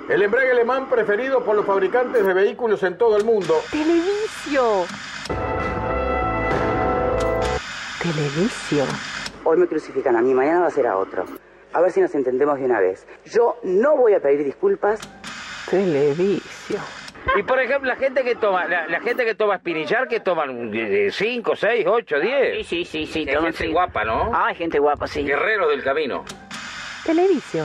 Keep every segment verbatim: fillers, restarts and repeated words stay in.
El embrague alemán preferido por los fabricantes de vehículos en todo el mundo. Televisio. Televisio. Hoy me crucifican a mí, mañana va a ser a otro. A ver si nos entendemos de una vez. Yo no voy a pedir disculpas. Televisio. Y por ejemplo, la gente que toma, la, la gente que toma espinillar, que toman cinco, seis, ocho, diez. Sí, sí, sí, sí. Hay gente sí. guapa, ¿no? Ah, hay gente guapa, sí. Guerreros del camino. Televisio.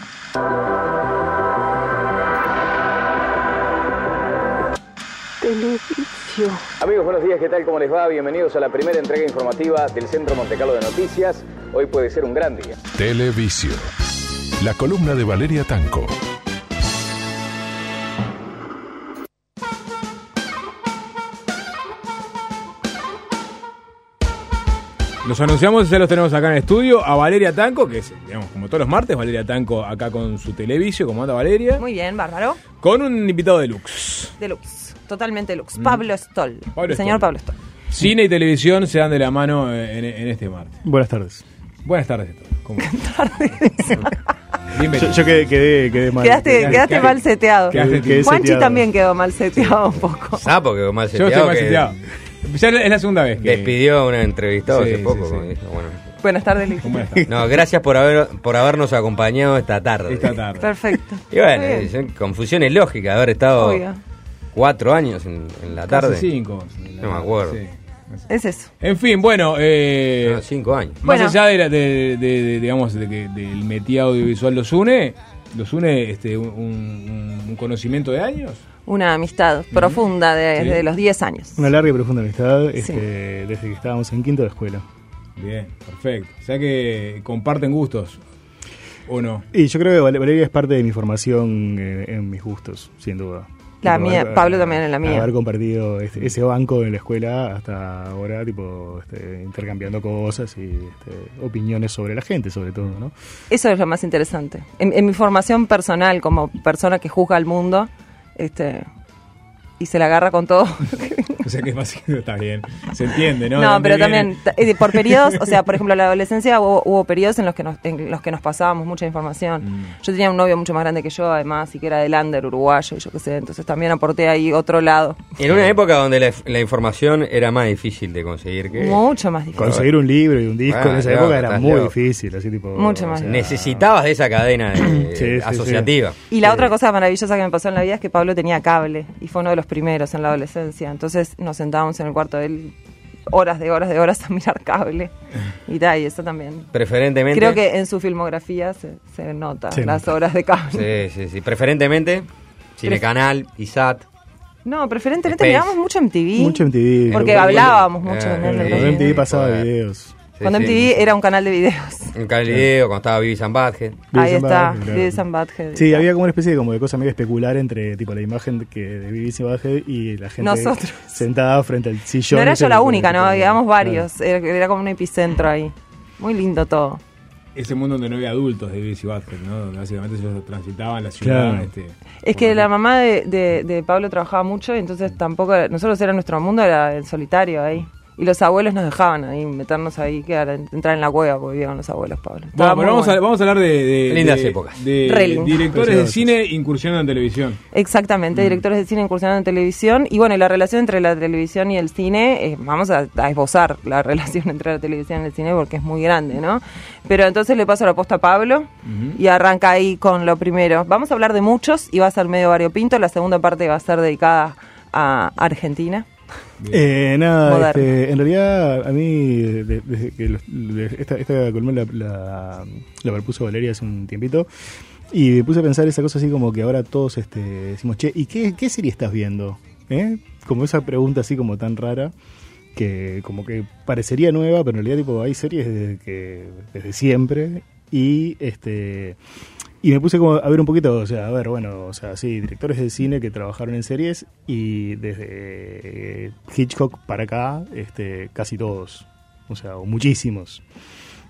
Televisio. Amigos, buenos días, ¿qué tal? ¿Cómo les va? Bienvenidos a la primera entrega informativa del Centro Montecarlo de Noticias. Hoy puede ser un gran día. Televisio. La columna de Valeria Tanco. Los anunciamos y ya los tenemos acá en el estudio a Valeria Tanco, que es, digamos, como todos los martes, Valeria Tanco acá con su televisio. ¿Cómo anda, Valeria? Muy bien, bárbaro. Con un invitado deluxe. Deluxe, totalmente deluxe. Pablo Stoll. Pablo el señor Stoll. Pablo Stoll. Cine y televisión se dan de la mano en, en este martes. Buenas tardes. Buenas tardes a todos. ¿Cómo? Yo, yo quedé, quedé, quedé mal. Quedaste, Quedaste- quedaste quedaste- mal seteado. quedaste- Quedé Juanchi seteado. también quedó mal seteado un poco. Sapo quedó mal Yo seteado. estoy mal que seteado. Ya es la segunda vez que... Despidió a una entrevistada Sí, hace poco. sí, como sí. dijo, bueno. Buenas tardes, Liz. ¿Cómo está? No, gracias por haber por habernos acompañado esta tarde. Esta tarde. Perfecto. Y bueno, Muy bien. eh, son confusiones lógicas, haber estado Obvio. cuatro años en, en la tarde. Casi cinco. No me acuerdo. Sí. Es eso. En fin, bueno, eh, No, cinco años. más Bueno. allá de, la- de- de- de- digamos, de que del metido audiovisual los une, los une este, un, un- un conocimiento de años. Una amistad profunda de- Sí. desde los diez años. Una larga y profunda amistad este, Sí. desde que estábamos en quinto de escuela. Bien, perfecto. O sea que comparten gustos, ¿o no? Y yo creo que Val- Valeria es parte de mi formación eh, en mis gustos, sin duda. La Tipo, mía, haber- Pablo también en la mía. Haber compartido este- ese banco en la escuela hasta ahora, tipo, este, intercambiando cosas y este, opiniones sobre la gente, sobre todo, ¿no? Eso es lo más interesante. En, en mi formación personal, como persona que juzga al mundo, este, y se la agarra con todo. O sea que básicamente está bien. Se entiende, ¿no? No, ¿De pero dónde también viene? t- eh, por periodos, o sea, por ejemplo, en la adolescencia hubo, hubo periodos en los que nos en los que nos pasábamos mucha información. Mm. Yo tenía un novio mucho más grande que yo, además, y que era de Lander, uruguayo, y yo qué sé, entonces también aporté ahí otro lado. En una época donde la, la información era más difícil de conseguir que... Mucho más difícil. Conseguir un libro y un disco Ah, en esa claro, época era estás muy loco. difícil, así tipo... Mucho más. Necesitabas de esa cadena de- Sí, sí, asociativa. Y la Sí. otra cosa maravillosa que me pasó en la vida es que Pablo tenía cable, y fue uno de los primeros en la adolescencia. Entonces nos sentábamos en el cuarto de él horas de horas de horas a mirar cable. Y tal, y eso también. Preferentemente... Creo que en su filmografía se, se nota Se las nota. horas de cable. Sí, sí, sí. Preferentemente, Cinecanal, I S A T. No, preferentemente Space. mirábamos mucho M T V. Mucho M T V. Porque Eh, hablábamos eh, mucho eh, en Cuando el eh, M T V eh, pasaba joder. videos. Sí, Cuando sí. M T V era un canal de videos. Un canal de video, cuando estaba Vivis and Badhead. Ahí Beavis and está, Butthead, claro. Beavis and Butthead. Sí, había como una especie de, como de cosa medio especular entre tipo la imagen que de Beavis y Butthead y la gente Nosotros. sentada frente al sillón. No era ese yo la tipo- única, ¿no? tipo- Habíamos claro. varios. Era, era como un epicentro ahí. Muy lindo todo. Ese mundo donde no había adultos de Beavis y Butthead, ¿no? Donde básicamente ellos transitaban la ciudad. Claro. Este, Es que la mamá de, de, de Pablo trabajaba mucho y entonces tampoco... Nosotros era nuestro mundo, era el solitario ahí. Y los abuelos nos dejaban ahí, meternos ahí, quedar, entrar en la cueva porque vivían los abuelos, Pablo. Estaba Bueno, pero muy vamos, bueno. a, vamos a hablar de, de- Lindas de- épocas. de Re lindo. directores de Preciosas. cine incursionando en televisión. Exactamente, directores de cine incursionando en televisión. Y bueno, y la relación entre la televisión y el cine, eh, vamos a, a esbozar la relación entre la televisión y el cine porque es muy grande, ¿no? Pero entonces le paso la posta a Pablo y arranca ahí con lo primero. Vamos a hablar de muchos y va a ser medio variopinto. La segunda parte va a ser dedicada a Argentina. Eh, nada, Moderno. este, en realidad a mí de- desde que los- de- esta, esta columna la, la, la propuso Valeria hace un tiempito y me puse a pensar esa cosa así como que ahora todos este, decimos, che, ¿y qué, qué serie estás viendo? ¿Eh? Como esa pregunta así como tan rara que como que parecería nueva, pero en realidad tipo hay series desde, que, desde siempre y este... Y me puse como a ver un poquito, o sea, a ver, bueno, o sea, sí, directores de cine que trabajaron en series y desde Hitchcock para acá, este, casi todos, o sea, o muchísimos.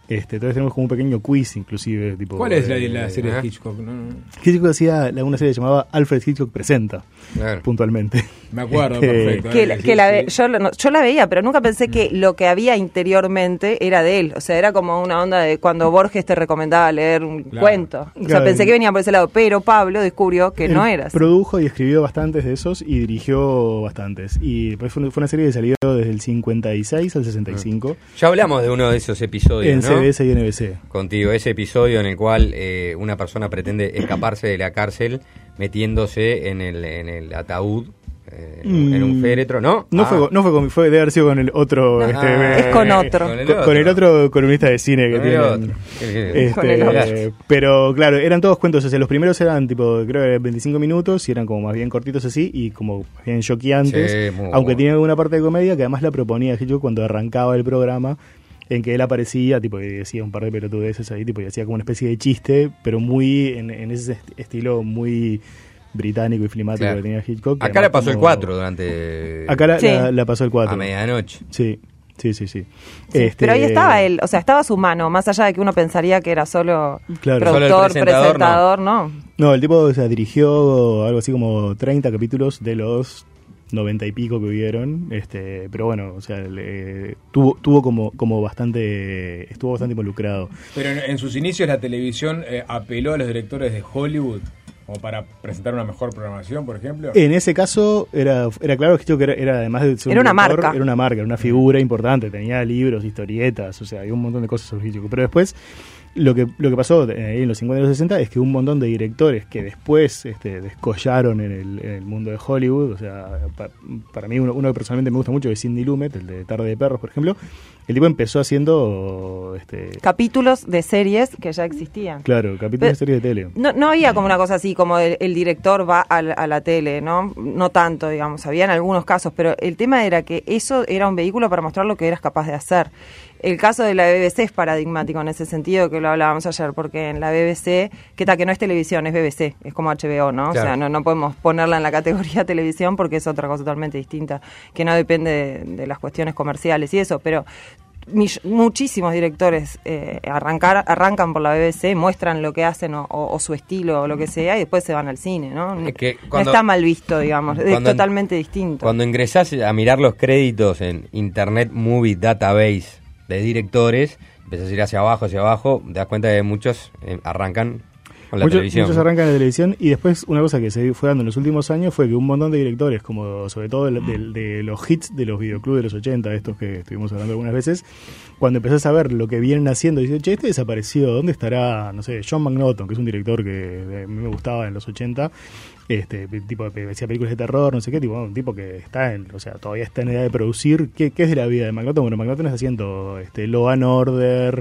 Este, entonces tenemos como un pequeño quiz, inclusive. Tipo, ¿Cuál es la, eh, la serie ¿eh? de Hitchcock? No, no. Hitchcock hacía la- una serie llamada Alfred Hitchcock Presenta, Claro. puntualmente. Me acuerdo, Este, perfecto. Que, eh, la- sí, que la ve- sí. yo, la- no, yo la veía, pero nunca pensé que lo que había interiormente era de él. O sea, era como una onda de cuando Borges te recomendaba leer un Claro. cuento. O sea, Claro. pensé que venía por ese lado, pero Pablo descubrió que Él no era así. produjo y escribió bastantes de esos y dirigió bastantes. Y después fue, una- fue una serie que salió desde el cincuenta y seis al sesenta y cinco Ya hablamos de uno de esos episodios, en ¿no? C B S y N B C. Contigo, ese episodio en el cual eh, una persona pretende escaparse de la cárcel metiéndose en el, en el ataúd, eh, en, en un Mm, féretro, ¿no? No, Ah. fue, no fue con, fue de haber sido con el otro. Ah, este, Es con otro. Con el Con, otro. con el otro columnista de cine que Con el tienen. otro. Este, Con el otro. pero claro, eran todos cuentos. O sea, los primeros eran tipo, creo que veinticinco minutos y eran como más bien cortitos así y como más bien choqueantes. Sí, muy aunque bueno. tiene alguna parte de comedia que además la proponía Hitchcock cuando arrancaba el programa. En que él aparecía, tipo, y decía un par de pelotudeces ahí, tipo, y hacía como una especie de chiste, pero muy en, en ese est- estilo muy británico y flimático Claro. que tenía Hitchcock. que Acá la además pasó el como- cuatro durante... Acá la, Sí. la- la pasó el cuatro. A medianoche. Sí, sí, sí, sí. Sí, Este, Pero ahí estaba él, o sea, estaba su mano, más allá de que uno pensaría que era solo Claro. productor, Solo el presentador, presentador, no. No, el tipo o sea, dirigió algo así como treinta capítulos de los noventa y pico que hubieron, este, pero bueno, o sea, le- tuvo tuvo como como bastante estuvo bastante involucrado. Pero en, en sus inicios la televisión eh, apeló a los directores de Hollywood como para presentar una mejor programación, por ejemplo. En ese caso era era claro que era, era además de ser un Era una director, marca. era una marca, era una figura importante, tenía libros, historietas, o sea, hay un montón de cosas sobre Hitchcock, pero después lo que lo que pasó eh, ahí en los cincuenta y los sesenta es que un montón de directores que después este, descollaron en el, en el mundo de Hollywood, o sea, pa- para mí uno, uno que personalmente me gusta mucho es Sidney Lumet, el de Tarde de Perros, por ejemplo. El tipo empezó haciendo este Capítulos de series que ya existían. claro, capítulos Pero- de series de tele. No, no había como una cosa así, como el, el director va a la, a la tele, ¿no? No tanto, digamos, había en algunos casos, pero el tema era que eso era un vehículo para mostrar lo que eras capaz de hacer. El caso de la B B C es paradigmático en ese sentido, que lo hablábamos ayer, porque en la B B C, que tal que no es televisión, es B B C, es como H B O, ¿no? Claro. O sea, no, no podemos ponerla en la categoría televisión porque es otra cosa totalmente distinta, que no depende de, de las cuestiones comerciales y eso, pero mill- muchísimos directores eh, arrancar, arrancan por la B B C, muestran lo que hacen o, o- o su estilo o lo que sea y después se van al cine, ¿no? Es que no cuando- está mal visto, digamos, es cuando- totalmente distinto. Cuando ingresás a mirar los créditos en Internet Movie Database de directores, empezás a ir hacia abajo, hacia abajo, te das cuenta que muchos eh, arrancan con la Muchos, televisión. muchos arrancan en la televisión y después una cosa que se fue dando en los últimos años fue que un montón de directores, como sobre todo de, de- de los hits de los videoclubs de los ochenta, estos que estuvimos hablando algunas veces, cuando empezás a ver lo que vienen haciendo, dices, che, este desapareció, ¿dónde estará, no sé, John McNaughton, que es un director que eh, a mí me gustaba en los ochenta, este tipo que hacía películas de terror, no sé qué, tipo, un tipo que está en, o sea, todavía está en edad de producir. ¿Qué, qué es de la vida de McNaughton? Bueno, McNaughton está haciendo este, Law and Order,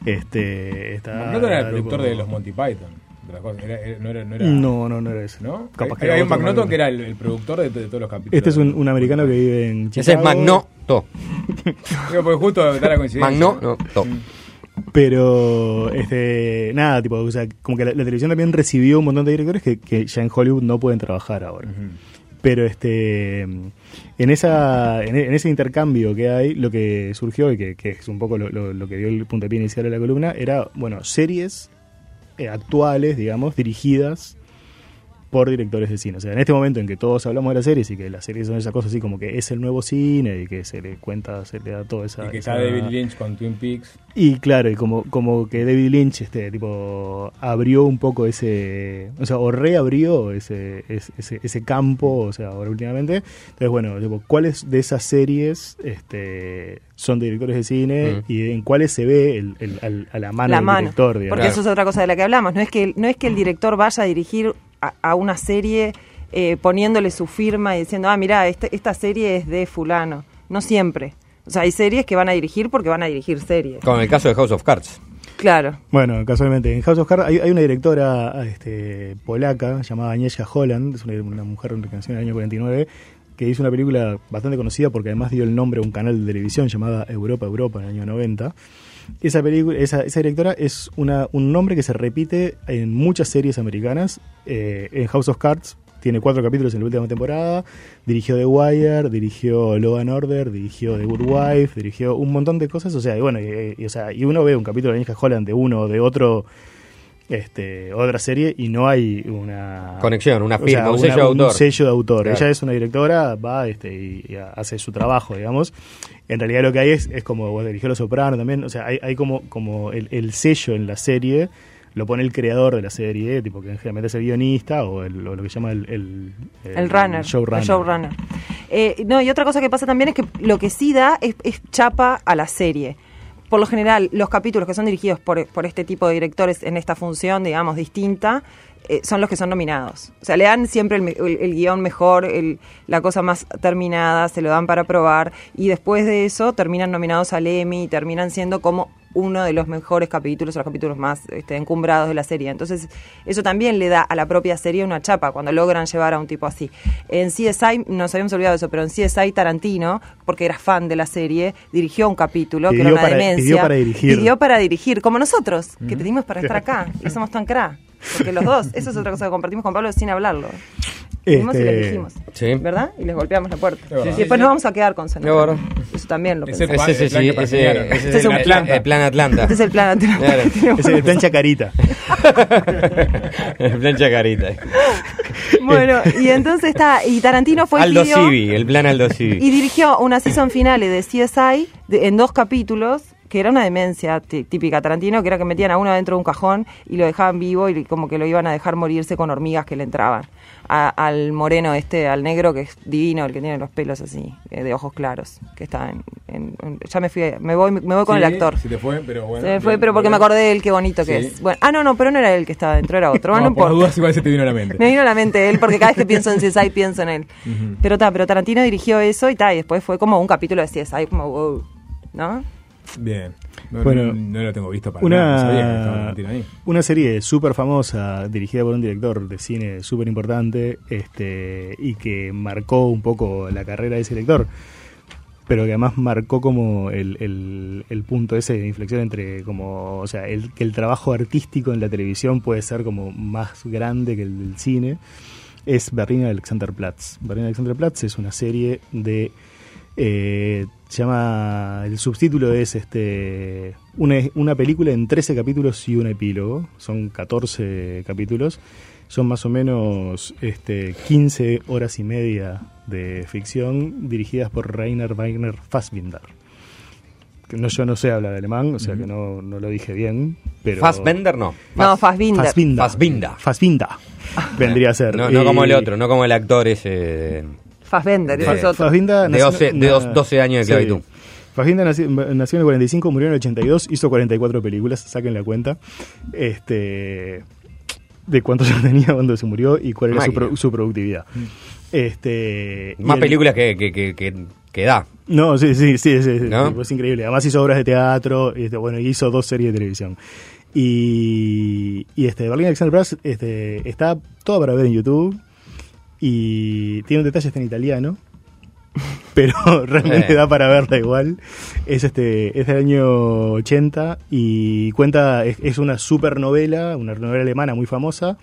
este, está... McNaughton era el tipo- productor de los Monty Python. De las cosas. Era- era- no, era, no, era, No, no, no era ese. ¿No? Capaz Hay- que era hay un otro McNaughton McNaughton. que era el, el productor de, de todos los capítulos. Este es un, un americano que vive en Chicago. Ese es Magnoto. Digo, porque justo da la coincidencia. Magnoto. Pero, este, nada, tipo, o sea, como que la, la televisión también recibió un montón de directores que, que ya en Hollywood no pueden trabajar ahora. Pero este en esa en, en ese intercambio que hay, lo que surgió y que, que es un poco lo, lo, lo que dio el puntapié inicial a la columna, era, bueno, series eh, actuales, digamos, dirigidas por directores de cine. O sea, en este momento en que todos hablamos de las series y que las series son esa cosa así como que es el nuevo cine y que se le cuenta, se le da toda esa... Y que esa- está David Lynch con Twin Peaks. Y claro, y como, como que David Lynch este tipo abrió un poco ese, o sea, o reabrió ese, ese, ese, ese campo, o sea, ahora últimamente. Entonces, bueno, tipo, ¿cuáles de esas series este son de directores de cine Mm. y en cuáles se ve el, el- al- a la mano la del mano, director? Digamos? porque eso es otra cosa de la que hablamos, no es que, no es que el director vaya a dirigir a, a una serie eh, poniéndole su firma y diciendo, ah, mirá, este, esta serie es de fulano, no siempre. O sea, hay series que van a dirigir porque van a dirigir series. Como en el caso de House of Cards. Claro. Bueno, casualmente, en House of Cards hay, hay una directora este, polaca llamada Agnieszka Holland, es una, una mujer que nació en el año cuarenta y nueve, que hizo una película bastante conocida porque además dio el nombre a un canal de televisión llamada Europa Europa en el año noventa. Esa película, esa, esa directora es una, un nombre que se repite en muchas series americanas. Eh, en House of Cards tiene cuatro capítulos en la última temporada, dirigió The Wire, dirigió Law and Order, dirigió The Good Wife, dirigió un montón de cosas, o sea, y bueno, y, y, o sea, y uno ve un capítulo de Ninja Holland de uno o de otro, este, otra serie, y no hay una conexión, una firma, o sea, un sello una, de autor. Un sello de autor. Claro. Ella es una directora, va este, y, y hace su trabajo, digamos. En realidad lo que hay es, es como bueno, dirigió Los Sopranos también, o sea, hay, hay como, como el, el sello en la serie lo pone el creador de la serie, tipo que generalmente es el guionista o, el, o lo que llama el el, el, el runner, showrunner. El showrunner. Eh, no, y otra cosa que pasa también es que lo que sí da es, es chapa a la serie. Por lo general, los capítulos que son dirigidos por, por este tipo de directores en esta función, digamos, distinta, eh, son los que son nominados. O sea, le dan siempre el, el, el guión mejor, el, la cosa más terminada, se lo dan para probar, y después de eso terminan nominados al Emmy y terminan siendo como uno de los mejores capítulos o los capítulos más este, encumbrados de la serie. Entonces, eso también le da a la propia serie una chapa cuando logran llevar a un tipo así. En C S I, nos habíamos olvidado de eso, pero en C S I Tarantino, porque era fan de la serie, dirigió un capítulo pidió que era una para, demencia. Pidió para dirigir. Pidió para dirigir, como nosotros, que te dimos para estar acá y somos tan cra. Porque los dos, eso es otra cosa que compartimos con Pablo sin hablarlo. Dijimos Este... y les dijimos, sí. ¿verdad? Y les golpeamos la puerta. Sí, y sí, después sí. nos vamos a quedar con Senado. Eso también lo Ese pensamos. Ese, ese, sí, ese, ese Este es es el, un Atlanta. plan. el plan Atlanta. Este es el plan Atlanta. Claro. Ese es el plan Chacarita. El plan Chacarita. Bueno, y entonces está, y Tarantino fue Aldo pidió, Civi, el plan Aldo Civi. y dirigió una season finale de C S I de, en dos capítulos, que era una demencia tí- típica Tarantino, que era que metían a uno dentro de un cajón y lo dejaban vivo y como que lo iban a dejar morirse con hormigas que le entraban. A, al moreno este, al negro, que es divino, el que tiene los pelos así, eh, de ojos claros, que está en, en- en- ya me fui, me voy, me voy con Sí, el actor. Se te fue, pero bueno. Se me fue, bien, pero porque bien. me acordé de él, qué bonito que Sí. es. Bueno, ah, no, no, pero no era él que estaba dentro, era otro. Bueno, No, no por las importa. dudas igual se te vino a la mente. Me vino a la mente él, porque cada vez que pienso en C S I pienso en él. Ujú. Pero ta, pero Tarantino dirigió eso y ta, y después fue como un capítulo de C S I, como wow, ¿no? Bien. No, Bueno, no, no lo tengo visto para nada. No sabía que estaba Una, Tarantino ahí. una serie súper famosa, dirigida por un director de cine súper importante, este, y que marcó un poco la carrera de ese director, pero que además marcó como el, el, el punto ese de inflexión entre como, o sea, el, que el trabajo artístico en la televisión puede ser como más grande que el del cine, es Berlin Alexanderplatz. Berlin Alexanderplatz es una serie de eh, se llama, el subtítulo es este una, una película en trece capítulos y un epílogo, son catorce capítulos, son más o menos este quince horas y media de ficción dirigidas por Rainer Wagner Fassbinder. Que no, yo no sé hablar alemán, o sea que no, no lo dije bien, pero... Fassbender no. No, Fassbinder. Fassbinder. Fassbinder. Fassbinder. Vendría a ser. No, no como el Eh, otro, no como el actor ese Fassbender, ese de- es otro. Fassbinder de nació- doce, de dos- doce años de esclavitud. Fassbinder nació, nació en el cuarenta y cinco, murió en el ochenta y dos, hizo cuarenta y cuatro películas, saquen la cuenta. Este, de cuántos años tenía cuando se murió y cuál era su, Máquina. pro- su productividad. Este, y Más el- películas que, que, que, que, que da. No, sí, sí, sí, sí, sí, ¿No? es increíble. Además hizo obras de teatro, este, bueno, hizo dos series de televisión. Y, y este, Berlin Alexanderplatz este, está todo para ver en YouTube y tiene un detalle, está en italiano, pero realmente Eh. da para verla igual. Es este es del año ochenta y cuenta, es, es una supernovela, una novela alemana muy famosa,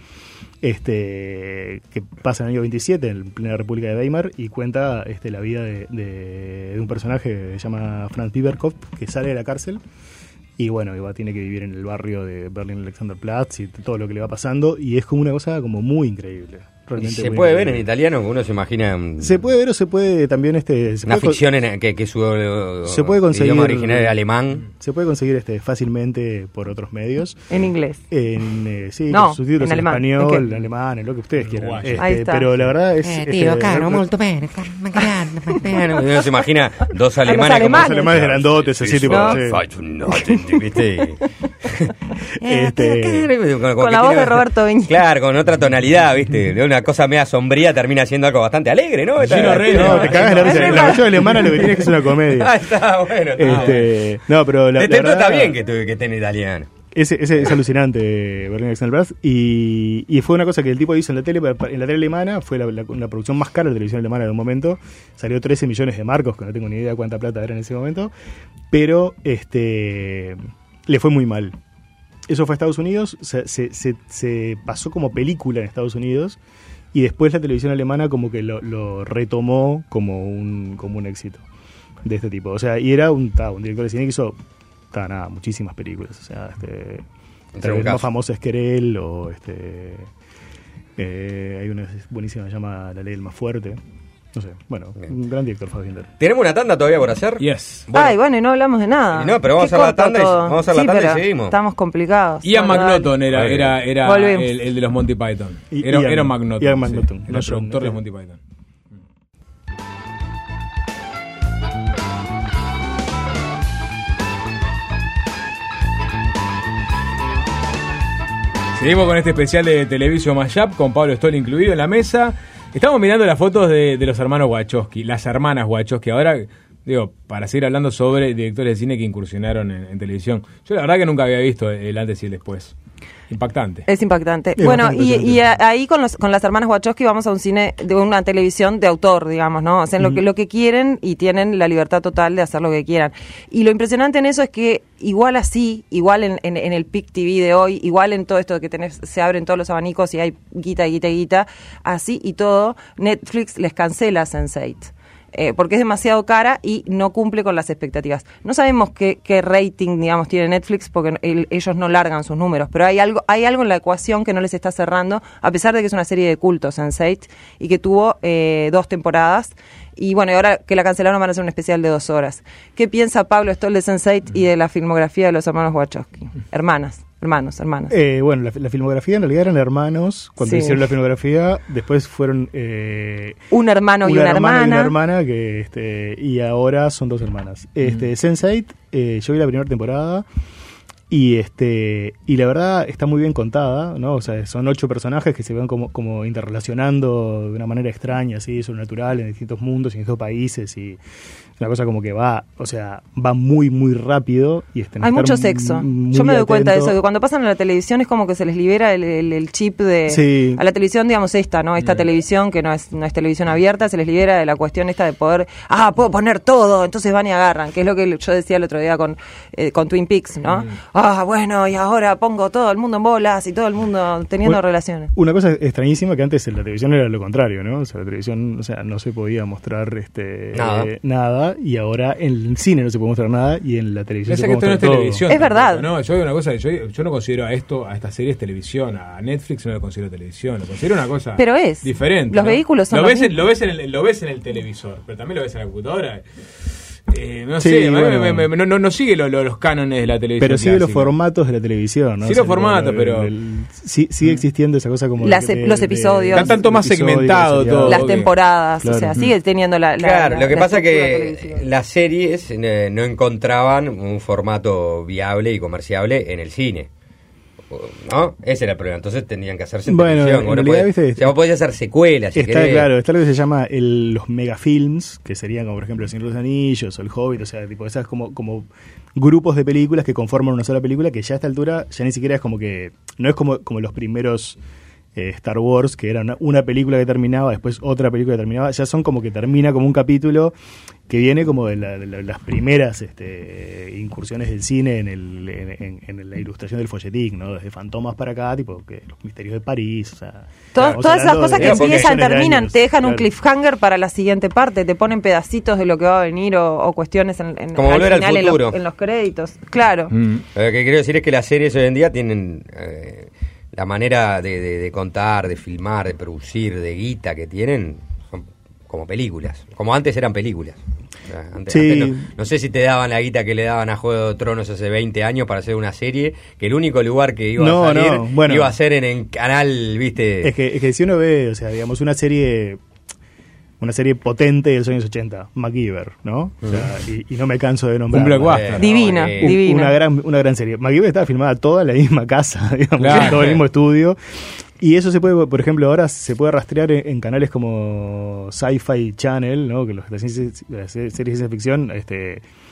este que pasa en el año veintisiete en plena República de Weimar y cuenta este la vida de, de, de un personaje que se llama Franz Biberkopf, que sale de la cárcel y bueno, y va, tiene que vivir en el barrio de Berlin Alexanderplatz y todo lo que le va pasando y es como una cosa como muy increíble. Y Realmente se muy puede ver en increíble. italiano, que uno se imagina un- Se puede ver o se puede también este se una puede ficción en, que, que su se puede conseguir idioma original es alemán. Se puede conseguir este fácilmente por otros medios. En inglés. En eh, sí, No, con subtítulos en en, alemán. español, ¿En en, qué? alemán, en lo que ustedes quieran. Uruguayo. Este, Ahí está. pero la verdad es Eh, este, tío, caro, re- molto bene, uno se imagina dos alemanes, alemanes. Los alemanes grandotes, así tipo. ¿No? sí. ¿viste? Este, Con la voz de Roberto Benigni. Claro, con otra tonalidad, ¿viste? De una cosa media sombría termina siendo algo bastante alegre, ¿no? Gino Reyes. no, te cagas de la risa. En la versión alemana lo que tiene es que es una Ah, comedia. está bueno. está bueno. Este, no, pero la, De la Teto está verdad- bien que, tu- que esté en italiano. Es, es, es alucinante Berlin Alexanderplatz y, y fue una cosa que el tipo hizo en la tele, en la tele alemana, fue la, la- la producción más cara de televisión alemana en un momento, salió trece millones de marcos, que no tengo ni idea cuánta plata era en ese momento, pero este le fue muy mal. Eso fue a Estados Unidos, se, se, se, se pasó como película en Estados Unidos y después la televisión alemana como que lo, lo retomó como un, como un éxito de este tipo. O sea, y era un, ta, un director de cine que hizo ta, nada, muchísimas películas. O sea, este, tal vez más famosa es Querel, o este, eh, hay una buenísima que se llama La Ley del Más Fuerte. No sé, bueno, bien. Un gran director, Fassbinder. ¿Tenemos una tanda todavía por hacer? Yes. Bueno. Ay, bueno, y no hablamos de nada. Y no, pero vamos a hacer la tanda, y, vamos a hacer sí, la tanda y seguimos. Estamos complicados. Ian bueno, McNaughton era, era, era el, el de los Monty Python. Y, era, Ian, era McNaughton. Ian McNaughton. Sí, el productor de los Monty Python. Seguimos con este especial de Televisión Mashup con Pablo Stoll incluido en la mesa. Estamos mirando las fotos de, de los hermanos Wachowski, las hermanas Wachowski. Ahora, digo, para seguir hablando sobre directores de cine que incursionaron en, en televisión. Yo la verdad que nunca había visto el antes y el después. Impactante. Es impactante. Es bueno, y, impactante. y ahí con, los, con las hermanas Wachowski vamos a un cine, de una televisión de autor, digamos, ¿no? Hacen mm. lo, que, lo que quieren y tienen la libertad total de hacer lo que quieran. Y lo impresionante en eso es que igual así, igual en, en, en el P I C T V de hoy, igual en todo esto que tenés, se abren todos los abanicos y hay guita, guita, guita, así y todo, Netflix les cancela sense eight. Eh, porque es demasiado cara y no cumple con las expectativas. No sabemos qué, qué rating, digamos, tiene Netflix porque el, ellos no largan sus números, pero hay algo hay algo en la ecuación que no les está cerrando, a pesar de que es una serie de culto, sense eight, y que tuvo eh, dos temporadas. Y bueno, y ahora que la cancelaron van a hacer un especial de dos horas. ¿Qué piensa Pablo Stoll de sense eight y de la filmografía de los hermanos Wachowski? Hermanas. Hermanos, hermanas. Eh, bueno, la, la filmografía en realidad eran hermanos. Cuando sí. hicieron la filmografía, después fueron... Eh, un hermano y una hermana. y una hermana, que, este, y ahora son dos hermanas. Este, mm. sense eight, eh, yo vi la primera temporada y este y la verdad está muy bien contada, ¿no? O sea, son ocho personajes que se van como, como interrelacionando de una manera extraña, así, sobrenatural, en distintos mundos, en distintos países, y una cosa como que va, o sea, va muy, muy rápido. Y hay mucho sexo. Yo me doy cuenta de eso, que cuando pasan a la televisión es como que se les libera el, el, el chip de... Sí. A la televisión, digamos, esta, ¿no? Esta yeah. televisión, que no es, no es televisión abierta, se les libera de la cuestión esta de poder, ah, puedo poner todo, entonces van y agarran, que es lo que yo decía el otro día con, eh, con Twin Peaks, ¿no? Mm. Ah, bueno, y ahora pongo todo el mundo en bolas y todo el mundo teniendo bueno, relaciones. Una cosa extrañísima que antes en la televisión era lo contrario, ¿no? O sea, la televisión, o sea, no se podía mostrar este nada. Eh, nada. Y ahora en el cine no se puede mostrar nada y en la televisión se puede mostrar todo. Televisión, es verdad. No, yo digo una cosa, yo, yo no considero a esto, a estas series televisión, a Netflix no lo considero televisión, lo considero una cosa pero es, diferente. Los ¿no? vehículos son lo ves, los en, lo ves en el, lo ves en el televisor, pero también lo ves en la computadora. Eh, no sí, sé, bueno. me, me, me, no, no sigue lo, lo, los cánones de la televisión. Pero sigue clásica. los formatos de la televisión, ¿no? Sí, o sea, los formatos, el, pero. El, el, sí, sigue existiendo esa cosa como. Las, de, los episodios. Está tanto más segmentado todo. Las temporadas, claro. o sea, sigue teniendo la. la claro, la, lo que la pasa es que las series eh, no encontraban un formato viable y comerciable en el cine. ¿No? Ese era el problema. Entonces tenían que hacerse en bueno, televisión. En bueno, realidad, podés, ¿viste? O sea, vos podés hacer secuelas. Si está querés. claro, está lo que se llama el, los megafilms, que serían como por ejemplo El Señor de los Anillos o El Hobbit, o sea, tipo esas como, como grupos de películas que conforman una sola película, que ya a esta altura ya ni siquiera es como que, no es como, como los primeros eh, Star Wars, que era una, una película que terminaba, después otra película que terminaba, ya son como que termina como un capítulo que viene como de, la, de la, las primeras este, incursiones del cine en, el, en, en, en la ilustración del folletín, ¿no? Desde Fantomas para acá, tipo que los misterios de París, o sea, todas, todas esas cosas que empiezan, terminan, años, te dejan claro. un cliffhanger para la siguiente parte, te ponen pedacitos de lo que va a venir o, o cuestiones en, en, como al volver final al en, futuro. los, en los créditos, claro. Mm. Lo que quiero decir es que las series hoy en día tienen eh, la manera de, de, de contar, de filmar, de producir, de guita que tienen, son como películas, como antes eran películas. Antes, sí. antes no, no sé si te daban la guita que le daban a Juego de Tronos hace veinte años para hacer una serie, que el único lugar que iba no, a salir no, bueno, iba a ser en el canal, ¿viste? Es que, es que si uno ve, o sea, digamos, una serie una serie potente de los años ochenta, MacGyver, ¿no? O sea, y, y no me canso de nombrar. Un blockbuster. Divina, eh, divina. Una gran, una gran serie. MacGyver estaba filmada toda en la misma casa, digamos, Claro. en todo el mismo estudio. Y eso se puede, por ejemplo, ahora se puede rastrear en, en canales como Sci-Fi Channel, ¿no? Que los, las, ciencia, las series de ciencia ficción este,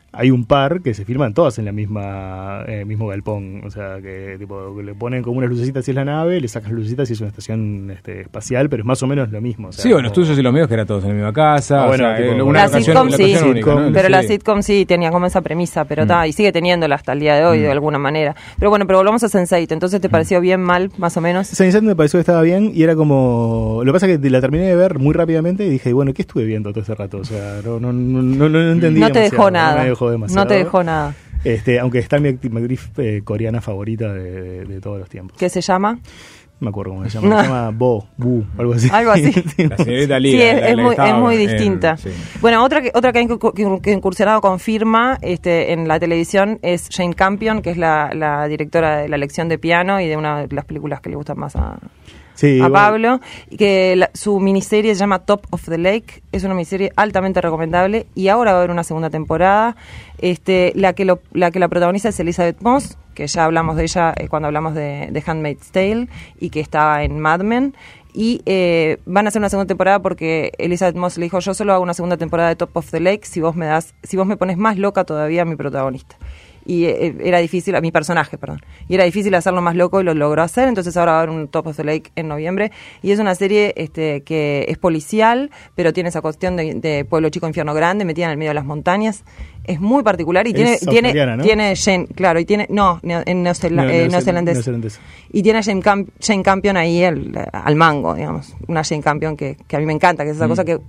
hay un par que se filman todas en la misma eh, mismo galpón, o sea, que tipo le ponen como unas lucecitas si es la nave, le sacan lucecitas si es una estación este, espacial, pero es más o menos lo mismo. O sea, sí, bueno, como... los tuyos y los míos que eran todos en la misma casa. Ah, bueno, o sea, tipo, eh, una la ocasión, sitcom la sí, ocasión única, ¿no? pero Sí. la sitcom sí tenía como esa premisa, pero Mm. ta, y sigue teniéndola hasta el día de hoy Mm. de alguna manera. Pero bueno, pero volvamos a sense eight, entonces ¿te pareció bien, mal, más o menos? Sense eight me pareció que estaba bien y era como... Lo que pasa es que la terminé de ver muy rápidamente y dije, bueno, ¿qué estuve viendo todo ese rato? O sea, no, no, no, no, no entendí No te demasiado, dejó nada. No me dejó demasiado. No te dejó nada. Este, aunque está mi acti- mi actriz eh, coreana favorita de, de, de todos los tiempos. ¿Qué se llama? No me acuerdo cómo se llama. Se llama Bo, Bu, algo así. Algo así. La señorita Liga. Sí, es, la- es la muy, que estaba es muy en- distinta. sí. Bueno, otra que otra que ha incu- que- que incursionado con firma este, en la televisión es Jane Campion, que es la, la directora de La lección de piano y de una de las películas que le gustan más a, Sí, a bueno. Pablo, y que la- su miniserie se llama Top of the Lake, es una miniserie altamente recomendable y ahora va a haber una segunda temporada. Este, la que lo, la que la protagoniza es Elizabeth Moss, que ya hablamos de ella eh, cuando hablamos de, de Handmaid's Tale y que estaba en Mad Men. Y eh, van a hacer una segunda temporada porque Elizabeth Moss le dijo, yo solo hago una segunda temporada de Top of the Lake si vos me das, si vos me pones más loca todavía a mi protagonista. Y eh, era difícil, a mi personaje, perdón. Y era difícil hacerlo más loco y lo logró hacer, entonces ahora va a haber un Top of the Lake en noviembre. Y es una serie este, que es policial, pero tiene esa cuestión de, de pueblo chico, infierno grande, metida en el medio de las montañas. Es muy particular y Es tiene, tiene, australiana, ¿no? tiene Jane, claro, y tiene, no, neo- en neozeela- No, eh, neozel- neozelandés. neozelandés. Y tiene a Jane, Camp- Jane Campion ahí el- al mango, digamos. Una Jane Campion que, que a mí me encanta, que es esa Mm. cosa que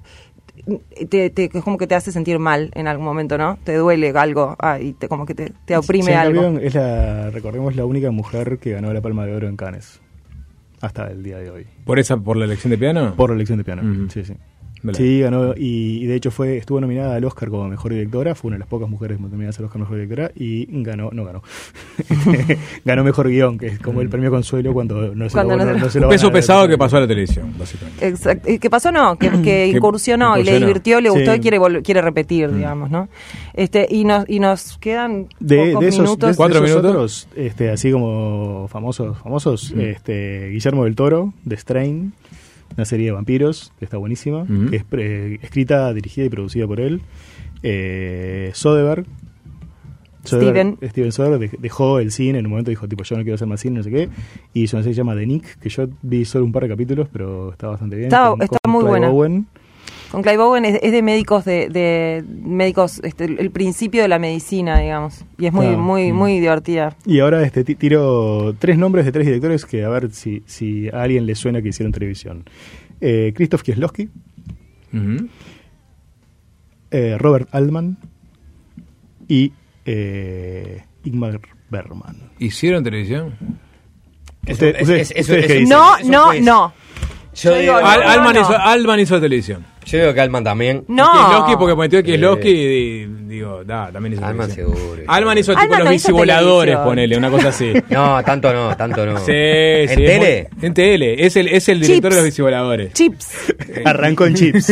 te, te, que es como que te hace sentir mal en algún momento, ¿no? Te duele algo ah, y te, como que te, te oprime Jane algo. Campion es la, recordemos, la única mujer que ganó la Palma de Oro en Cannes. Hasta el día de hoy. ¿Por esa, por la elección de piano? Por la elección de piano, Ujú. sí, sí. Vale. Sí, ganó y, y de hecho fue estuvo nominada al Oscar como mejor directora, fue una de las pocas mujeres nominadas al Oscar mejor directora y ganó, no ganó, ganó mejor guión, que es como el premio consuelo cuando no se Cuando lo, no no, se- no se lo Un van peso a dar. pesado que pasó a la televisión, básicamente. Exacto. ¿Qué pasó? No, que, que incursionó y le incursionó. divirtió, le gustó Sí. y quiere vol- quiere repetir, digamos, ¿no? Este y nos y nos quedan De, pocos de esos, minutos. de- de ¿Cuatro esos minutos? otros, este, así como famosos, famosos, este, Guillermo del Toro, de Strain, una serie de vampiros, que está buenísima, Ujú. que es pre- escrita, dirigida y producida por él. Eh, Soderbergh, Steven. Soderbergh- Steven Soderbergh dej- dejó el cine, en un momento dijo, tipo, yo no quiero hacer más cine, no sé qué, y hizo una serie que se llama The Nick, que yo vi solo un par de capítulos, pero está bastante bien. Está- con- está con muy Clive buena. Owen. Con Clive Owen es, es de médicos de, de médicos este, el, el principio de la medicina, digamos, y es muy Claro. muy Mm. muy divertida. Y ahora este ti- tiro tres nombres de tres directores que a ver si, si a alguien le suena que hicieron televisión. Eh, Krzysztof Kieslowski, Ujú. eh, Robert Altman y eh, Ingmar Bergman. ¿Hicieron televisión? Usted- es- usted- es- eso- ¿ustedes qué eso- dicen? No, eso no, pues. no. Yo Yo digo, digo, Al- no, Alman, no. Hizo, Alman hizo televisión. yo digo que Alman también. No. Kieslowski, porque metió Kieslowski Eh. y digo, da, también hizo Alman televisión. seguro. Alman hizo tipo Alman los no hizo bicivoladores, televisión. ponele, una cosa así. No, tanto no, tanto no. Sí, ¿En sí, es tele? muy- en tele. Es el, es el director Chips. de los bicivoladores. Chips. Arrancó en Chips.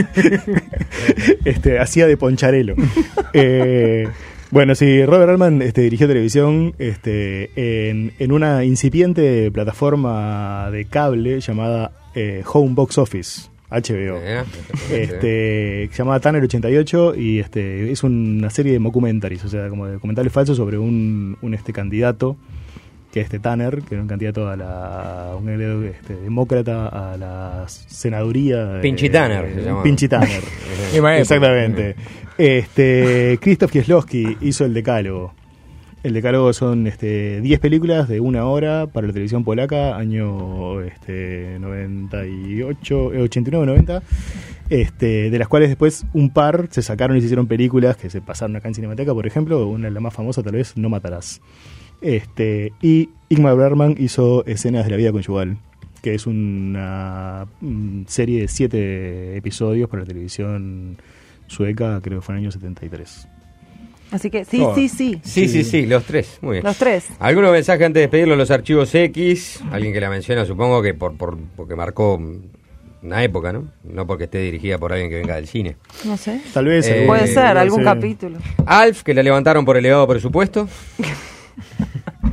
este, hacía de poncharelo. Eh, bueno, sí, Robert Altman este, dirigió televisión este, en, en una incipiente plataforma de cable llamada eh, Home Box Office, H B O. Eh, Este, que se llama Tanner ochenta y ocho y este es una serie de mockumentaries, o sea, como de documentales falsos sobre un, un este candidato, que es este Tanner, que era un candidato a la un este, demócrata a la senaduría de- Pinchy Tanner se llama. Pinchy Tanner. Misma época. Exactamente. Este Krzysztof Kieslowski hizo el Decálogo. El Decálogo son este diez películas de una hora para la televisión polaca, año este noventa y ocho, eh, ochenta y nueve noventa, este, de las cuales después un par se sacaron y se hicieron películas que se pasaron acá en Cinemateca, por ejemplo, una de las más famosas tal vez, No Matarás. Este, y Ingmar Bergman hizo Escenas de la vida conyugal, que es una mm, serie de siete episodios para la televisión sueca, creo que fue en el año setenta y tres. Así que sí, Oh. sí, sí. Sí, sí, sí, los tres. Muy bien. Los tres. ¿Algunos mensajes antes de despedirlo en los archivos X? Alguien que la menciona, supongo que por, por porque marcó una época, ¿no? No porque esté dirigida por alguien que venga del cine. No sé. Tal vez. Eh, algún- Puede ser, puede algún ser. capítulo. Alf, que la levantaron por elevado presupuesto.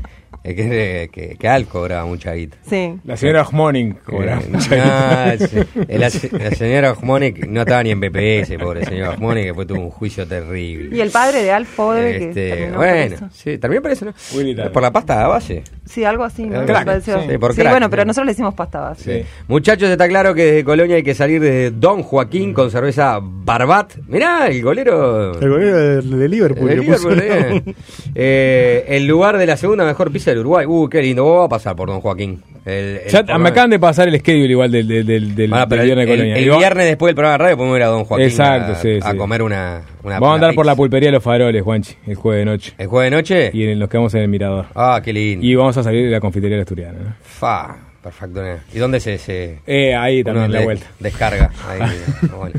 Es que, que, que Al cobraba mucha guita. Sí. La señora Homoning cobraba Eh, mucha no, guita. sí. la, la señora Homoning no estaba ni en B P S, pobre señora Homoning, que después tuvo un juicio terrible. Y el padre de Alf, pobre, que Este, terminó bueno, preso. sí, también parece, ¿no? Willy Tanner. Por la pasta de base. Sí, algo así, ¿no? Eh, Me crack, pareció. sí, por Sí, crack, bueno, pero sí. nosotros le decimos pasta base. Sí. Muchachos, está claro que desde Colonia hay que salir de Don Joaquín con cerveza Barbat. Mirá, el golero. El golero de, de Liverpool. de que puso- Liverpool, eh. Eh, el lugar de la segunda mejor pizza del Uruguay. Uh, qué lindo. Vos vas a pasar por Don Joaquín. El, el Ya, programa- me acaban de pasar el schedule igual del, del, del, del, Bueno, pero del el, viernes de el- Colonia. el Y vamos- viernes después del programa de radio podemos ir a Don Joaquín Exacto, a, sí, a sí. comer una, una Vamos a andar una por la pizza. pulpería de los faroles, Juanchi, el jueves de noche. ¿El jueves de noche? Y en- nos quedamos en el Mirador. Ah, qué lindo. Y vamos a salir de la confitería asturiana. ¿no? Fa, perfecto. ¿no? ¿Y dónde se, se Eh, ahí uno también la de- vuelta. descarga? Ahí, bueno.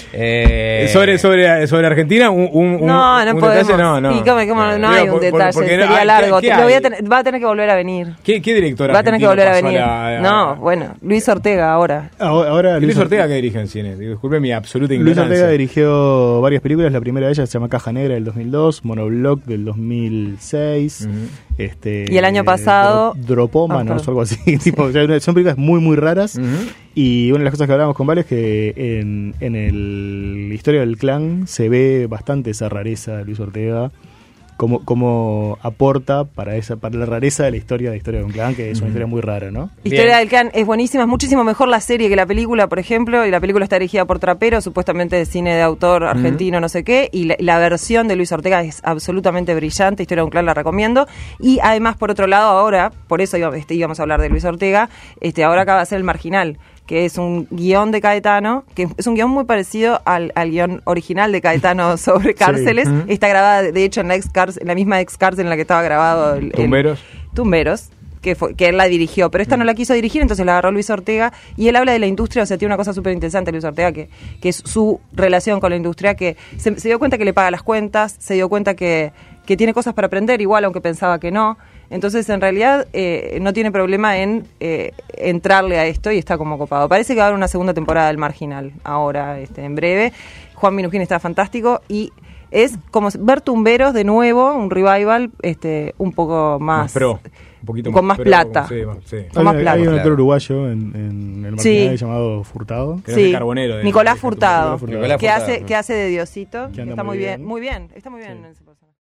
Eh, Sobre, sobre, sobre Argentina, un, un, un- No, no un podemos. detalle, no, no. Y come, como no Eh, hay digo, un por- por- detalle, porque no- sería ay, largo. ¿qué- qué Te- lo voy a hay? tener- va a tener que volver a venir. ¿Qué, qué director Va a tener que argentino volver a pasó venir. la- No, bueno, Luis Ortega ahora. Ahora, ahora Luis Ortega que dirige en cine. Disculpe mi absoluta Luis ignorancia. Ortega dirigió varias películas. La primera de ellas se llama Caja Negra del dos mil dos, Monoblock del dos mil seis. este, Y el año pasado- Dro- Dropómanos Ah, perdón. o algo así. tipo, o sea, son películas muy, muy raras. Ujú. Y una de las cosas que hablábamos con Vale es que en, en el Historia del Clan se ve bastante esa rareza de Luis Ortega. Cómo, cómo aporta para esa para la rareza de la historia de Historia de un Clan, que es una historia muy rara, ¿no? Historia del Clan es buenísima, es muchísimo mejor la serie que la película, por ejemplo, y la película está dirigida por Trapero, supuestamente de cine de autor argentino, no sé qué, y la, la versión de Luis Ortega es absolutamente brillante, Historia de un Clan la recomiendo, y además, por otro lado, ahora, por eso íbamos, este, íbamos a hablar de Luis Ortega, este ahora acaba de ser El Marginal, que es un guión de Caetano, que es un guión muy parecido al, al guión original de Caetano sobre cárceles. Ujú. Está grabada, de hecho, en la, ex cárcel, en la misma ex cárcel en la que estaba grabado el, el- Tumberos. Tumberos, que, fue, que él la dirigió, pero esta no la quiso dirigir, entonces la agarró Luis Ortega, y él habla de la industria, o sea, tiene una cosa súper interesante Luis Ortega, que, que es su relación con la industria, que se, se dio cuenta que le paga las cuentas, se dio cuenta que, que tiene cosas para aprender, igual aunque pensaba que no. Entonces, en realidad, eh, no tiene problema en eh, entrarle a esto y está como copado. Parece que va a haber una segunda temporada del Marginal ahora, este, en breve. Juan Minujín está fantástico y es como ver Tumberos de nuevo, un revival este, un poco más... Más pro. Un poquito con más pro, plata. sí, más- sí. Con más hay, plata. hay un actor Claro. uruguayo en, en el Sí. Marginal llamado Furtado. Que no es el carbonero de- Nicolás de- Furtado, Nicolás Nicolás que Furtado. hace que hace de Diosito, Que anda está muy muy bien, bien. muy bien, está muy bien Sí. ese personaje.